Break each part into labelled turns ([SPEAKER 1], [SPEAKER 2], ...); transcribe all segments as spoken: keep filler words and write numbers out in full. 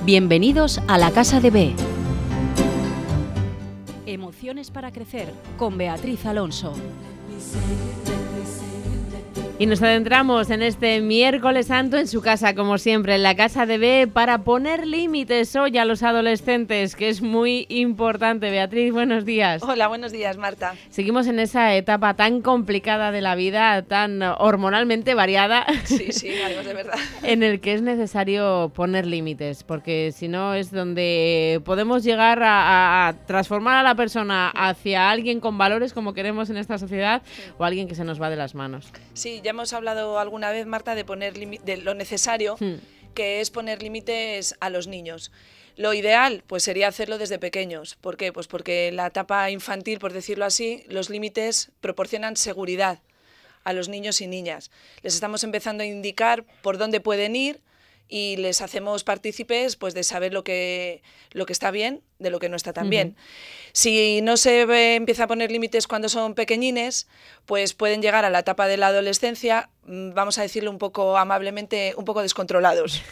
[SPEAKER 1] Bienvenidos a la Casa de B. Emociones para crecer con Beatriz Alonso.
[SPEAKER 2] Y nos adentramos en este miércoles santo en su casa, como siempre, en la Casa de B, para poner límites hoy a los adolescentes, que es muy importante. Beatriz, buenos días.
[SPEAKER 3] Hola, buenos días, Marta.
[SPEAKER 2] Seguimos en esa etapa tan complicada de la vida, tan hormonalmente variada.
[SPEAKER 3] Sí, sí, algo de verdad.
[SPEAKER 2] En el que es necesario poner límites, porque si no es donde podemos llegar a, a transformar a la persona hacia alguien con valores como queremos en esta sociedad, sí, o alguien que se nos va de las manos.
[SPEAKER 3] Sí, ya hemos hablado alguna vez, Marta, de poner de lo necesario, hmm. que es poner límites a los niños. Lo ideal, pues, sería hacerlo desde pequeños. ¿Por qué? Pues porque en la etapa infantil, por decirlo así, los límites proporcionan seguridad a los niños y niñas. Les estamos empezando a indicar por dónde pueden ir y les hacemos partícipes, pues, de saber lo que, lo que está bien de lo que no está tan uh-huh. bien. Si no se ve, empieza a poner límites cuando son pequeñines, pues pueden llegar a la etapa de la adolescencia, vamos a decirlo un poco amablemente, un poco descontrolados.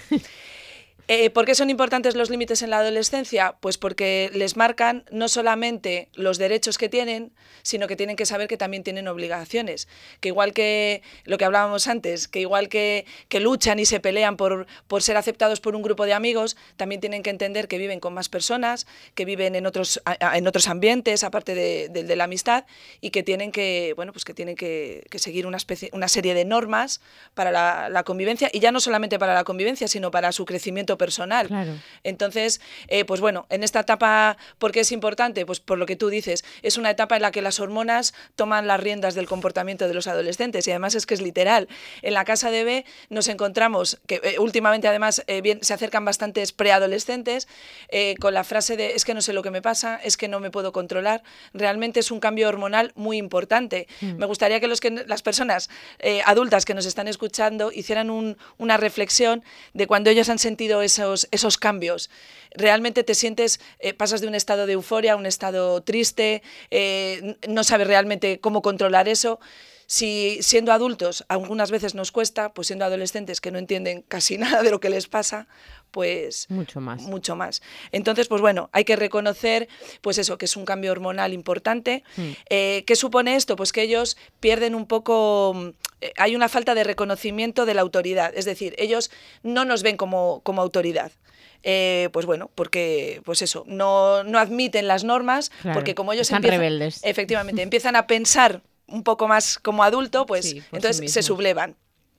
[SPEAKER 3] Eh, ¿Por qué son importantes los límites en la adolescencia? Pues porque les marcan no solamente los derechos que tienen, sino que tienen que saber que también tienen obligaciones. Que igual que lo que hablábamos antes, que igual que, que luchan y se pelean por, por ser aceptados por un grupo de amigos, también tienen que entender que viven con más personas, que viven en otros, en otros ambientes, aparte de, de, de la amistad, y que tienen que, bueno, pues que, tienen que, que seguir una, especie, una serie de normas para la, la convivencia, y ya no solamente para la convivencia, sino para su crecimiento personal.
[SPEAKER 2] Claro.
[SPEAKER 3] Entonces, eh, pues bueno, en esta etapa, ¿por qué es importante? Pues por lo que tú dices, es una etapa en la que las hormonas toman las riendas del comportamiento de los adolescentes, y además es que es literal. En la Casa de B nos encontramos, que eh, últimamente además eh, bien, se acercan bastantes preadolescentes, eh, con la frase de es que no sé lo que me pasa, es que no me puedo controlar. Realmente es un cambio hormonal muy importante. Mm. Me gustaría que, los que las personas eh, adultas que nos están escuchando hicieran un, una reflexión de cuando ellos han sentido Esos, esos cambios. Realmente te sientes, eh, pasas de un estado de euforia a un estado triste, eh, no sabes realmente cómo controlar eso. Si siendo adultos algunas veces nos cuesta, pues siendo adolescentes que no entienden casi nada de lo que les pasa, pues
[SPEAKER 2] mucho más.
[SPEAKER 3] Mucho más. Entonces, pues bueno, hay que reconocer, pues eso, que es un cambio hormonal importante. Mm. Eh, ¿Qué supone esto? Pues que ellos pierden un poco, eh, hay una falta de reconocimiento de la autoridad, es decir, ellos no nos ven como, como autoridad. Eh, pues bueno, porque pues eso, no, no admiten las normas,
[SPEAKER 2] claro,
[SPEAKER 3] porque como ellos
[SPEAKER 2] están
[SPEAKER 3] empiezan,
[SPEAKER 2] rebeldes.
[SPEAKER 3] Efectivamente, empiezan a pensar un poco más como adulto, pues
[SPEAKER 2] sí,
[SPEAKER 3] entonces
[SPEAKER 2] sí
[SPEAKER 3] se sublevan.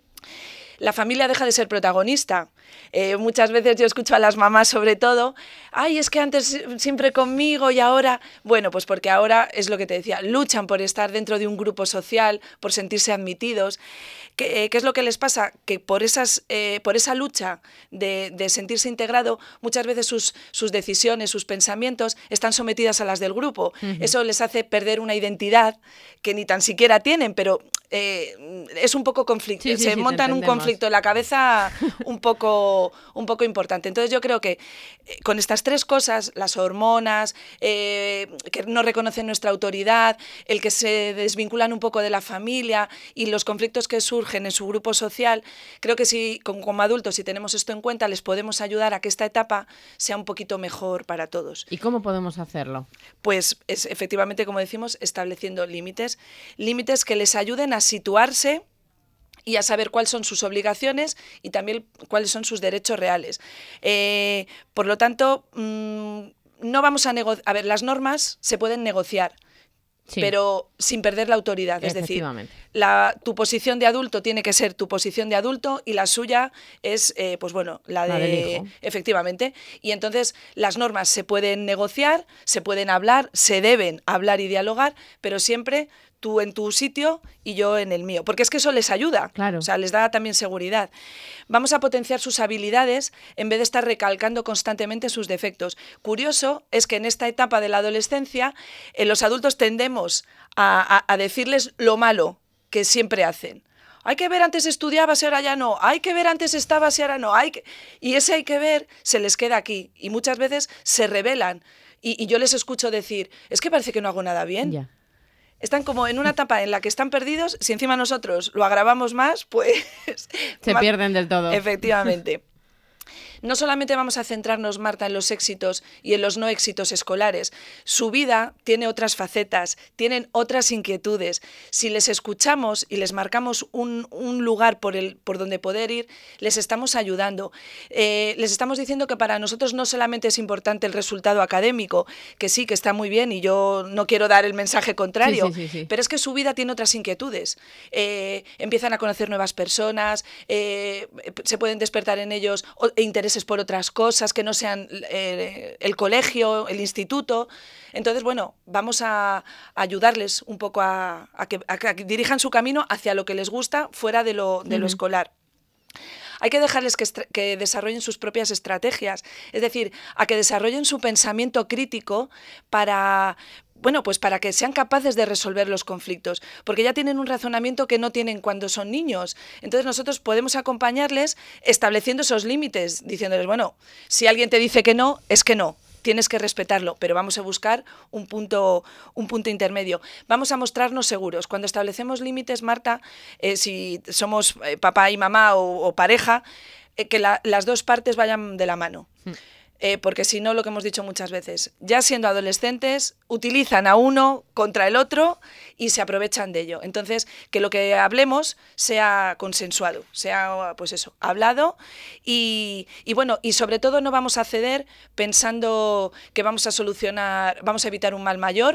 [SPEAKER 3] La familia deja de ser protagonista. Eh, muchas veces yo escucho a las mamás sobre todo, ay, es que antes siempre conmigo y ahora... Bueno, pues porque ahora es lo que te decía, luchan por estar dentro de un grupo social, por sentirse admitidos. ¿Qué, eh, qué es lo que les pasa? Que por, esas, eh, por esa lucha de, de sentirse integrado, muchas veces sus, sus decisiones, sus pensamientos están sometidas a las del grupo. Uh-huh. Eso les hace perder una identidad que ni tan siquiera tienen, pero eh, es un poco conflicto.
[SPEAKER 2] Sí, sí,
[SPEAKER 3] Se
[SPEAKER 2] sí,
[SPEAKER 3] montan un conflicto en la cabeza un poco, un poco importante. Entonces yo creo que eh, con estas tres cosas, las hormonas, eh, que no reconocen nuestra autoridad, el que se desvinculan un poco de la familia y los conflictos que surgen en su grupo social, creo que si como, como adultos, si tenemos esto en cuenta, les podemos ayudar a que esta etapa sea un poquito mejor para todos.
[SPEAKER 2] ¿Y cómo podemos hacerlo?
[SPEAKER 3] Pues es efectivamente, como decimos, estableciendo límites, límites que les ayuden a situarse y a saber cuáles son sus obligaciones y también cuáles son sus derechos reales. Eh, por lo tanto, mmm, no vamos a negociar... A ver, las normas se pueden negociar, sí, pero sin perder la autoridad. Es decir, la, tu posición de adulto tiene que ser tu posición de adulto y la suya es, eh, pues bueno, la de...
[SPEAKER 2] La del hijo.
[SPEAKER 3] Efectivamente. Y entonces las normas se pueden negociar, se pueden hablar, se deben hablar y dialogar, pero siempre tú en tu sitio y yo en el mío, porque es que eso les ayuda,
[SPEAKER 2] claro.
[SPEAKER 3] O sea, les da también seguridad. Vamos a potenciar sus habilidades en vez de estar recalcando constantemente sus defectos. Curioso es que en esta etapa de la adolescencia eh, los adultos tendemos a, a, a decirles lo malo que siempre hacen. Hay que ver, antes estudiabas y ahora ya no. Hay que ver, antes estabas y ahora no. Hay que... Y ese hay que ver se les queda aquí y muchas veces se rebelan. Y, y yo les escucho decir, es que parece que no hago nada bien.
[SPEAKER 2] Ya.
[SPEAKER 3] Están como en una etapa en la que están perdidos, si encima nosotros lo agravamos más, pues...
[SPEAKER 2] Se
[SPEAKER 3] más...
[SPEAKER 2] pierden del todo.
[SPEAKER 3] Efectivamente. no solamente vamos a centrarnos, Marta, en los éxitos y en los no éxitos escolares. Su vida tiene otras facetas, tienen otras inquietudes. Si les escuchamos y les marcamos un, un lugar por, el, por donde poder ir, les estamos ayudando. Eh, les estamos diciendo que para nosotros no solamente es importante el resultado académico, que sí, que está muy bien y yo no quiero dar el mensaje contrario,
[SPEAKER 2] sí, sí, sí, sí.
[SPEAKER 3] pero es que su vida tiene otras inquietudes. Eh, empiezan a conocer nuevas personas, eh, se pueden despertar en ellos intereses por otras cosas que no sean eh, el colegio, el instituto. Entonces, bueno, vamos a ayudarles un poco a, a, que, a que dirijan su camino hacia lo que les gusta fuera de lo, de lo uh-huh. escolar. Hay que dejarles que, que desarrollen sus propias estrategias, es decir, a que desarrollen su pensamiento crítico para, bueno, pues para que sean capaces de resolver los conflictos, porque ya tienen un razonamiento que no tienen cuando son niños. Entonces nosotros podemos acompañarles estableciendo esos límites, diciéndoles, bueno, si alguien te dice que no, es que no. Tienes que respetarlo, pero vamos a buscar un punto, un punto intermedio. Vamos a mostrarnos seguros. Cuando establecemos límites, Marta, eh, si somos eh, papá y mamá o, o pareja, eh, que la, las dos partes vayan de la mano. Mm. Eh, porque si no, lo que hemos dicho muchas veces, ya siendo adolescentes, utilizan a uno contra el otro y se aprovechan de ello. Entonces, que lo que hablemos sea consensuado, sea, pues eso, hablado y, y bueno, y sobre todo no vamos a ceder pensando que vamos a solucionar, vamos a evitar un mal mayor,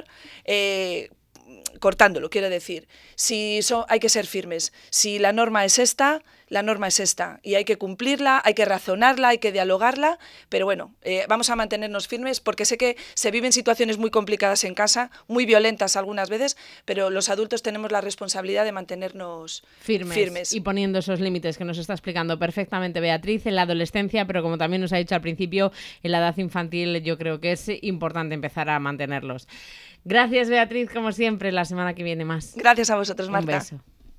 [SPEAKER 3] eh, cortándolo, quiero decir. Si so, hay que ser firmes. Si la norma es esta, la norma es esta. Y hay que cumplirla, hay que razonarla, hay que dialogarla. Pero bueno, eh, vamos a mantenernos firmes porque sé que se viven situaciones muy complicadas en casa, muy violentas algunas veces, pero los adultos tenemos la responsabilidad de mantenernos firmes. firmes.
[SPEAKER 2] Y poniendo esos límites que nos está explicando perfectamente Beatriz en la adolescencia, pero como también nos ha dicho al principio, en la edad infantil yo creo que es importante empezar a mantenerlos. Gracias, Beatriz, como siempre. La semana que viene más.
[SPEAKER 3] Gracias a vosotros, Marta.
[SPEAKER 2] Un beso.